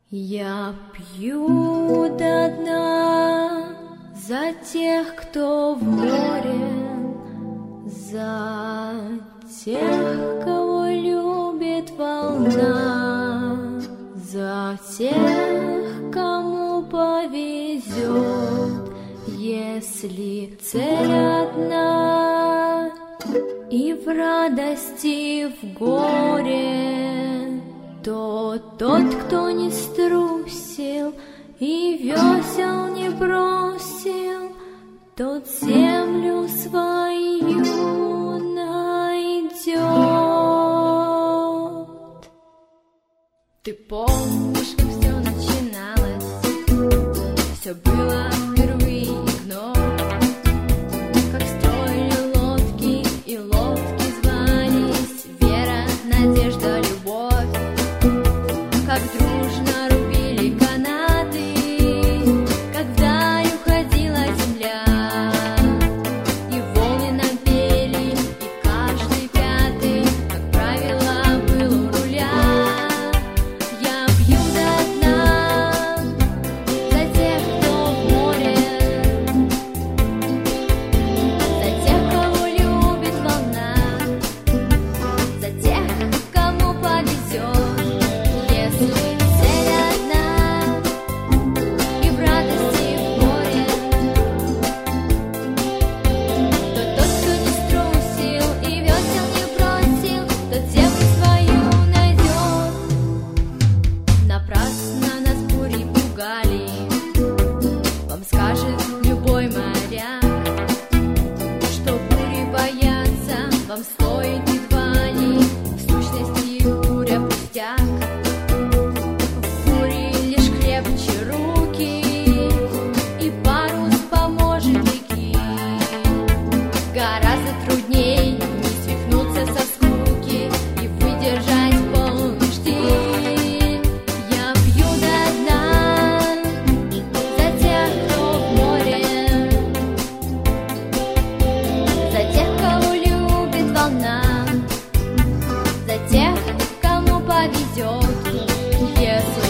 Я пью до дна за тех, кто в море, за тех, кого любит волна, за тех, кому повезет, если цель одна, и в радости, и в горе, то тот, кто не струсил и весел не бросил, тот землю свою найдет. Ты помнишь, как все начиналось? Все было впервые вновь. Как строили лодки, и лодки звались вера, надежда, любовь. Как дружно рубили канаты, как вдаль уходила земля, и волны нам пели, и каждый пятый, как правило, был у руля. Я пью до дна за тех, кто в море, за тех, кого любит волна, за тех, кому повезет, если цель одна, и в радости, и в горе, то тот, кто не струсил и весел не бросил, тот землю свою найдет. Напрасно нас бури пугали, вам скажет любой моряк, что бури бояться вам стоит едва ли, в сущности буря пустяк. В буре лишь крепче руки, и парус поможет реки. Гораздо трудней не свихнуться со скуки и выдержать полный штиль. Я пью до дна за тех, кто в море, за тех, кого любит волна, за тех, кому повезет, если